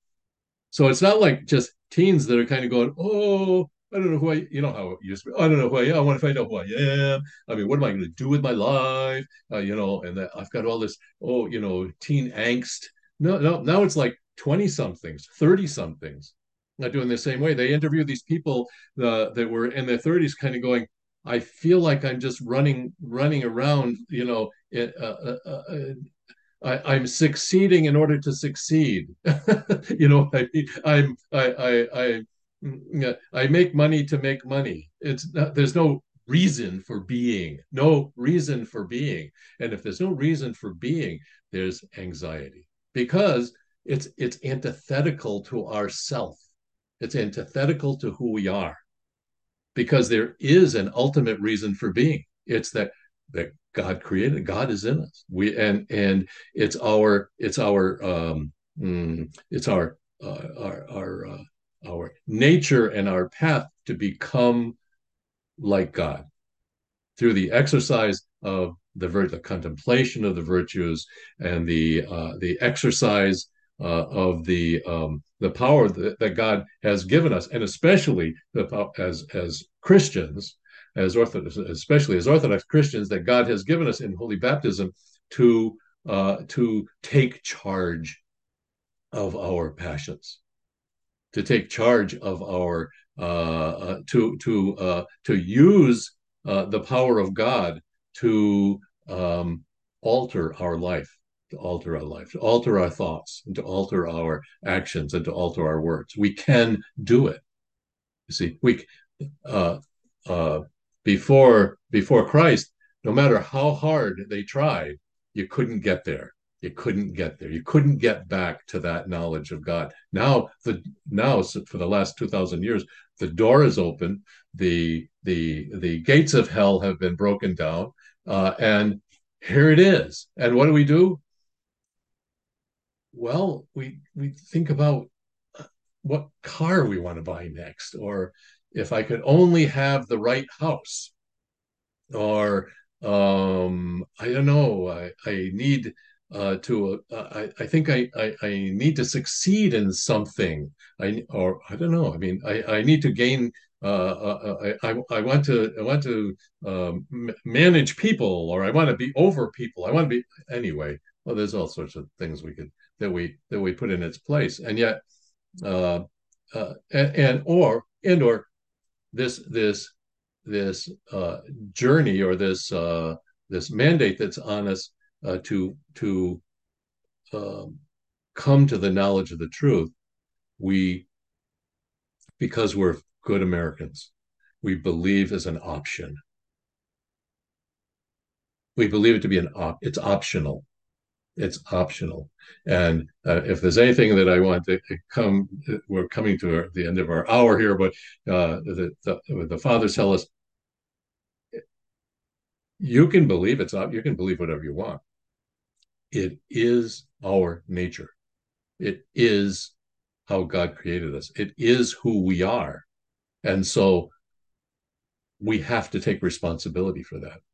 So it's not like just teens that are kind of going, oh, I don't know who I, you know how it used to be. I don't know who I am. I want to find out who I am. I mean, what am I going to do with my life? Uh, you know, and that I've got all this, oh, you know, teen angst. No, no, now it's like twenty somethings, thirty somethings not doing the same way. They interview these people uh, that were in their thirties kind of going, I feel like I'm just running, running around, you know, uh, uh, uh, I, I'm succeeding in order to succeed. you know, I mean, I'm I I I mm, I make money to make money. It's not, there's no reason for being, no reason for being, and if there's no reason for being, there's anxiety because it's it's antithetical to ourself. It's antithetical to who we are because there is an ultimate reason for being. It's that that God created. God is in us. We and and it's our it's our um, mm, it's our uh, our our uh, our nature and our path to become like God through the exercise of the vir- the contemplation of the virtues and the uh, the exercise uh, of the um, the power that, that God has given us, and especially the, as as Christians, as Orthodox, especially as Orthodox Christians, that God has given us in holy baptism to uh, to take charge of our passions, to take charge of our uh, uh, to to uh, to use uh, the power of God to um, alter our life, to alter our life, to alter our thoughts, and to alter our actions, and to alter our words. We can do it. You see, we uh, uh, before before Christ, no matter how hard they tried, you couldn't get there. You couldn't get there. You couldn't get back to that knowledge of God. Now, the now for the last two thousand years, the door is open. The the the gates of hell have been broken down, uh, and here it is. And what do we do? Well, we we think about what car we want to buy next, or if I could only have the right house, or um, I don't know, I, I need uh, to, uh, I, I think I, I, I need to succeed in something. I, or I don't know. I mean, I, I need to gain. Uh, uh, I, I, I want to, I want to um, manage people, or I want to be over people. I want to be anyway. Well, there's all sorts of things we could that we that we put in its place, and yet uh, uh, and, and or and or this this this uh, journey or this uh, this mandate that's on us uh, to to um, come to the knowledge of the truth, we, because we're good Americans, we believe as an option. We believe it to be an op. It's optional. It's optional. And uh, if there's anything that I want to come, we're coming to the end of our hour here, but uh, the, the, the fathers tell us, you can believe it's up, you can believe whatever you want. It is our nature. It is how God created us. It is who we are. And so we have to take responsibility for that.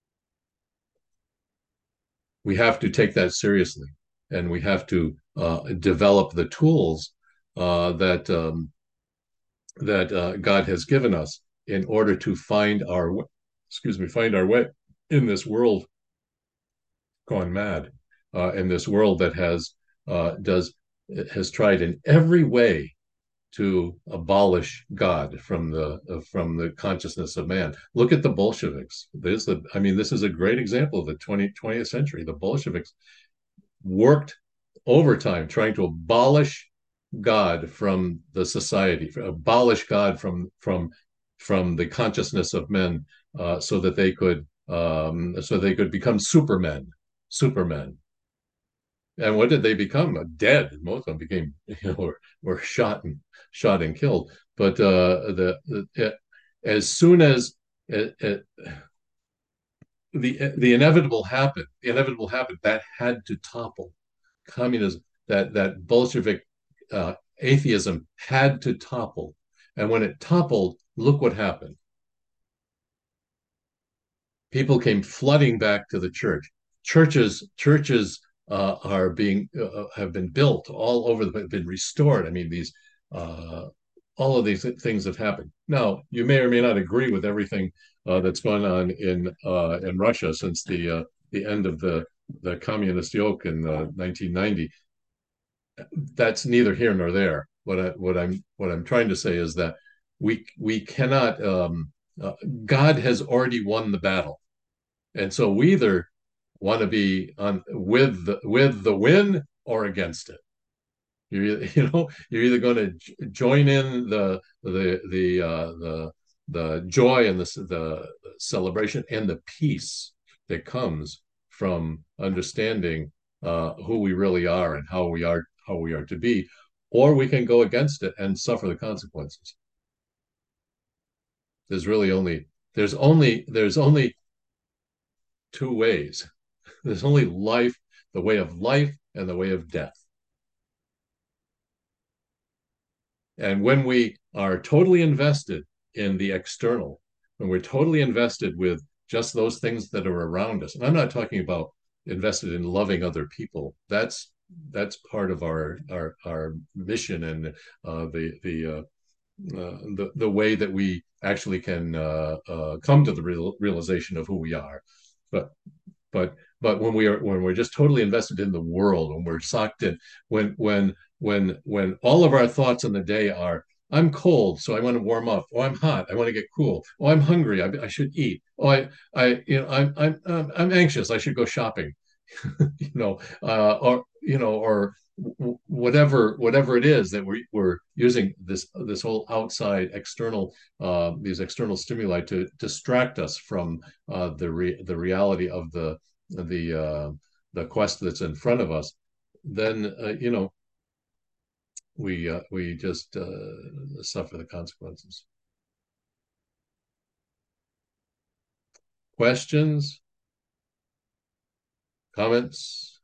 We have to take that seriously, and we have to uh, develop the tools uh, that um, that uh, God has given us in order to find our excuse me find our way in this world gone mad, uh, in this world that has uh, does has tried in every way to abolish God from the uh, from the consciousness of man. Look at the Bolsheviks. There's the I mean, this is a great example of the twentieth century. The Bolsheviks worked overtime trying to abolish God from the society, abolish God from from from the consciousness of men, uh, so that they could um, so they could become supermen, supermen. And what did they become? Dead. Most of them became, you know, were, were shot and shot and killed. But uh, the, the it, as soon as it, it, the the inevitable happened, the inevitable happened. That had to topple. Communism, that that Bolshevik uh, atheism had to topple. And when it toppled, look what happened. People came flooding back to the church. Churches, churches uh, are being uh, have been built all over the, been restored. I mean, these uh, all of these things have happened. Now, you may or may not agree with everything uh, that's gone on in uh, in Russia since the uh, the end of the the communist yoke in uh, nineteen ninety. That's neither here nor there. What I what I'm what I'm trying to say is that we we cannot. Um, uh, God has already won the battle, and so we either want to be on with the, with the win or against it. You're you know you're either going to join in the the the uh, the the joy and the the celebration and the peace that comes from understanding uh, who we really are and how we are how we are to be, or we can go against it and suffer the consequences. There's really only there's only there's only two ways. There's only life, the way of life and the way of death. And when we are totally invested in the external, when we're totally invested with just those things that are around us, and I'm not talking about invested in loving other people. That's that's part of our our our mission and uh, the the uh, uh, the the way that we actually can uh, uh, come to the real, realization of who we are. But but but when we are when we're just totally invested in the world, when we're sucked in, when when when when all of our thoughts in the day are, I'm cold, so I want to warm up. Oh, I'm hot, I want to get cool. Oh, I'm hungry, I, I should eat. Oh, I I you know I'm I'm I'm anxious, I should go shopping. you know, uh, or you know, or whatever whatever it is that we're we're using this this whole outside external uh, these external stimuli to distract us from uh, the re- the reality of the the uh, the quest that's in front of us. Then uh, you know we uh, we just uh, suffer the consequences. Questions, comments?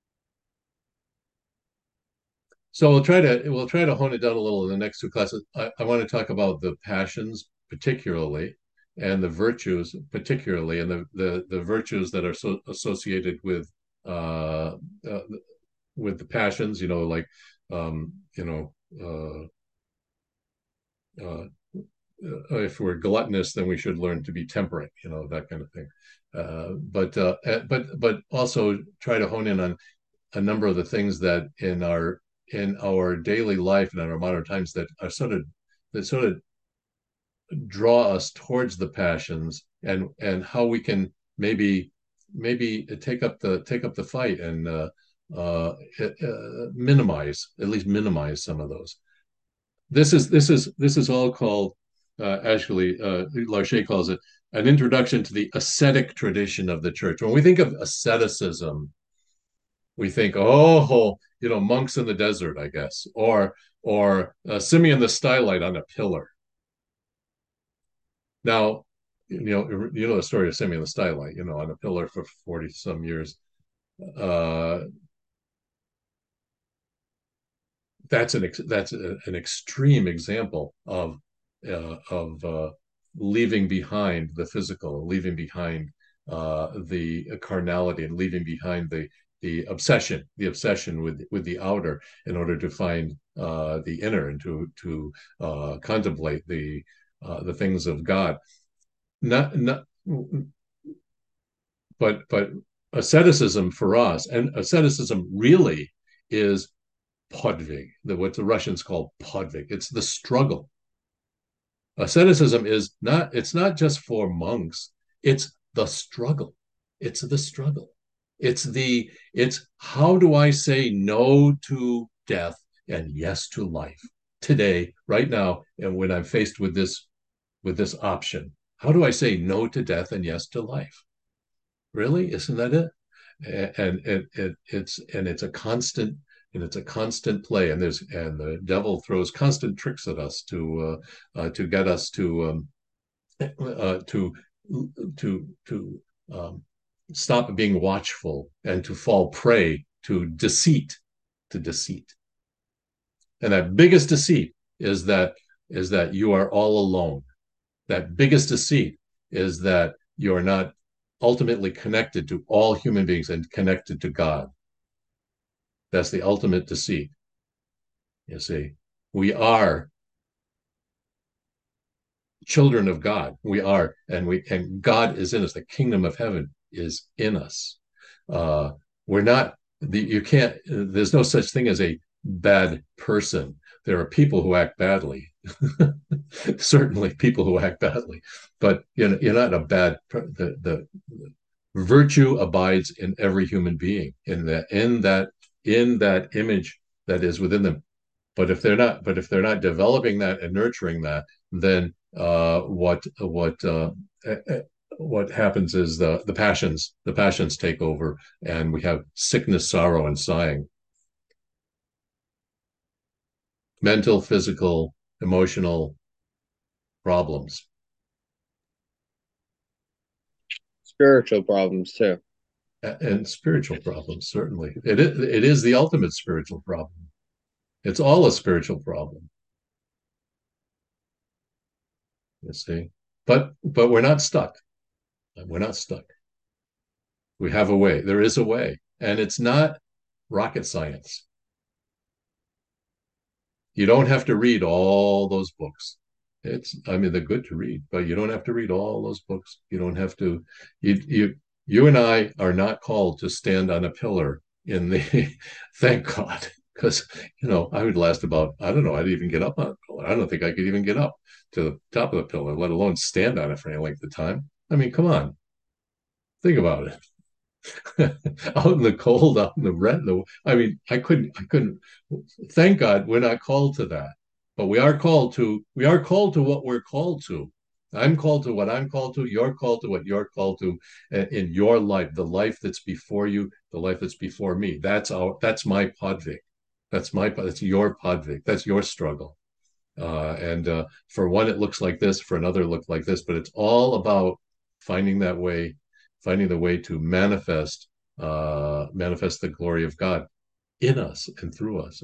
So we'll try to we'll try to hone it down a little in the next two classes. I, I want to talk about the passions particularly, and the virtues particularly, and the the, the virtues that are so associated with uh, uh, with the passions. You know, like um, you know, uh, uh, if we're gluttonous, then we should learn to be temperate. You know, that kind of thing. Uh, but uh, but but also try to hone in on a number of the things that in our in our daily life and in our modern times that are sort of that sort of draw us towards the passions, and and how we can maybe maybe take up the take up the fight and uh, uh, uh, minimize, at least minimize some of those. This is this is this is all called uh, actually uh, Larcher calls it an introduction to the ascetic tradition of the church. When we think of asceticism, we think, oh, you know, monks in the desert, I guess, or or uh, Simeon the Stylite on a pillar. Now, you know, you know the story of Simeon the Stylite, you know, on a pillar for forty some years. Uh, that's an that's a, an extreme example of uh, of uh, leaving behind the physical, leaving behind uh, the carnality, and leaving behind the the obsession, the obsession with with the outer, in order to find uh, the inner and to to uh, contemplate the uh, the things of God. Not not, but but asceticism for us, and asceticism really is podvig, the, what the Russians call podvig. It's the struggle. Asceticism is not, it's not just for monks, it's the struggle. It's the struggle. It's the, it's how do I say no to death and yes to life today, right now, and when I'm faced with this, with this option? How do I say no to death and yes to life? Really? Isn't that it? And it, it it's and it's a constant, and it's a constant play, and there's and the devil throws constant tricks at us to uh, uh, to get us to um, uh, to to to um, stop being watchful and to fall prey to deceit, to deceit. And that biggest deceit is that is that you are all alone. That biggest deceit is that you are not ultimately connected to all human beings and connected to God. That's the ultimate deceit. You see, we are children of God. We are, and we and God is in us. The kingdom of heaven is in us. Uh, we're not the you can't. There's no such thing as a bad person. There are people who act badly. Certainly, people who act badly, but you know, you're not a bad. The the virtue abides in every human being, in that in that in that image that is within them. But if they're not, but if they're not developing that and nurturing that, then uh, what what uh, what happens is the the passions the passions take over, and we have sickness, sorrow, and sighing, mental, physical, emotional problems, Spiritual problems too. and spiritual problems. Certainly, it is, it is the ultimate spiritual problem. It's all a spiritual problem. You see, but but we're not stuck. We're not stuck. We have a way. There is a way, and it's not rocket science. You don't have to read all those books. It's, I mean, they're good to read, but you don't have to read all those books. You don't have to. You you you and I are not called to stand on a pillar in the. Thank God, because you know I would last about, I don't know, I'd even get up on a pillar. I don't think I could even get up to the top of the pillar, let alone stand on it for any length of time. I mean, come on, think about it. Out in the cold, out in the red. The, I mean, I couldn't, I couldn't. Thank God we're not called to that, but we are called to. We are called to what we're called to. I'm called to what I'm called to. You're called to what you're called to in your life, the life that's before you, the life that's before me. That's our. That's my podvik. That's my. That's your podvik. That's your struggle. Uh, and uh, for one, it looks like this. For another, it looks like this. But it's all about finding that way, finding the way to manifest, uh, manifest the glory of God in us and through us.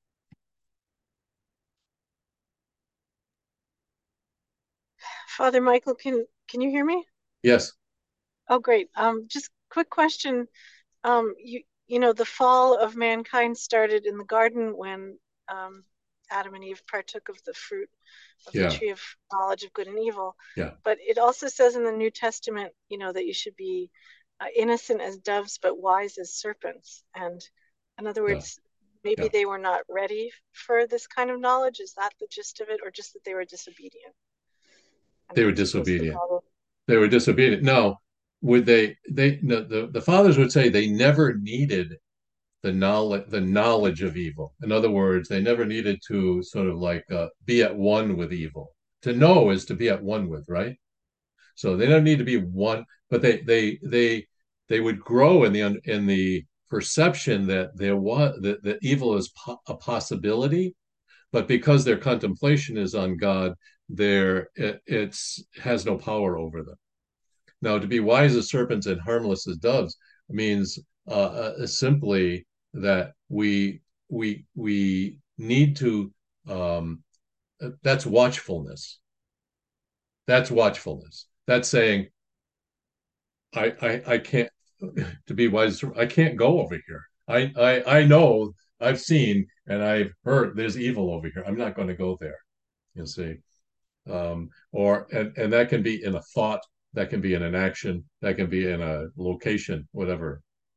Father Michael, can can you hear me? Yes. Oh, great. Um, just quick question. Um, you you know, the fall of mankind started in the garden when um, Adam and Eve partook of the fruit of the Yeah. tree of knowledge of good and evil. Yeah. But it also says in the New Testament, you know, that you should be uh, innocent as doves, but wise as serpents. And in other Yeah. words, maybe Yeah. they were not ready for this kind of knowledge. Is that the gist of it, or just that they were disobedient? And They were that's what's the disobedient. problem? They were disobedient. No, would they? They no, the the fathers would say they never needed the knowledge the knowledge of evil. In other words, they never needed to sort of like uh, be at one with evil. To know is to be at one with, right? So they don't need to be one, but they they they they would grow in the in the perception that there was that, that evil is po- a possibility, but because their contemplation is on God, there it, it's has no power over them. Now, to be wise as serpents and harmless as doves means uh, uh, simply that we we we need to. Um, that's watchfulness. That's watchfulness. That's saying I I, I can't to be wise. I can't go over here. I I I know I've seen and I've heard there's evil over here. I'm not going to go there. You see, um, or and and that can be in a thought, that can be in an action, that can be in a location, whatever.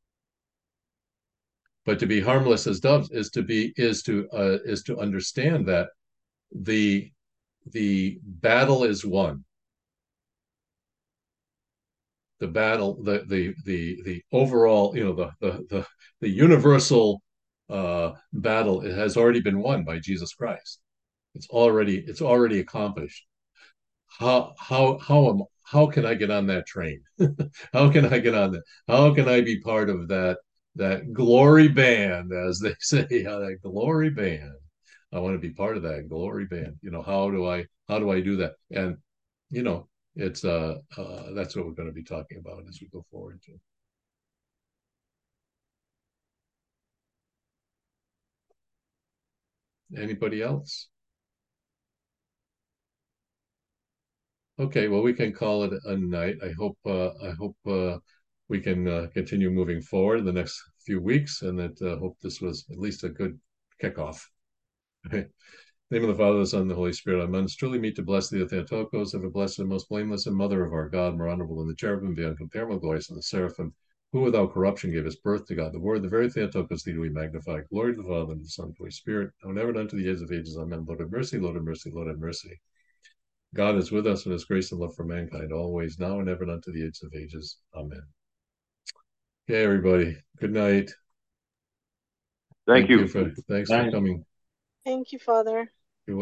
But to be harmless as doves is to be is to uh, is to understand that the the battle is won. The battle, the the the the overall, you know, the the the, the universal uh, battle, it has already been won by Jesus Christ. It's already it's already accomplished. How how how am how can I get on that train? How can I get on that? How can I be part of that that glory band, as they say, uh, that glory band? I want to be part of that glory band. You know, how do I how do I do that? And you know, it's uh, uh that's what we're going to be talking about as we go forward to. Anybody else? Okay, well, we can call it a night. I hope uh, I hope uh, we can uh, continue moving forward in the next few weeks, and that uh, hope this was at least a good kickoff. Name of the Father, the Son, and the Holy Spirit. Amen. Truly meet to bless thee, the Theotokos, ever blessed and most blameless, and Mother of our God, more honorable than the cherubim, beyond comparable glorious, and the seraphim, who without corruption gave us birth to God, the Word, the very Theotokos, thee do we magnify. Glory to the Father, and to the Son, and to the Holy Spirit, now and ever and unto the age of ages. Amen. Lord have mercy, Lord have mercy, Lord have mercy. God is with us and his grace and love for mankind, always, now and ever, and unto the age of ages. Amen. Okay, everybody. Good night. Thank, Thank you. you for thanks Bye. for coming. Thank you, Father.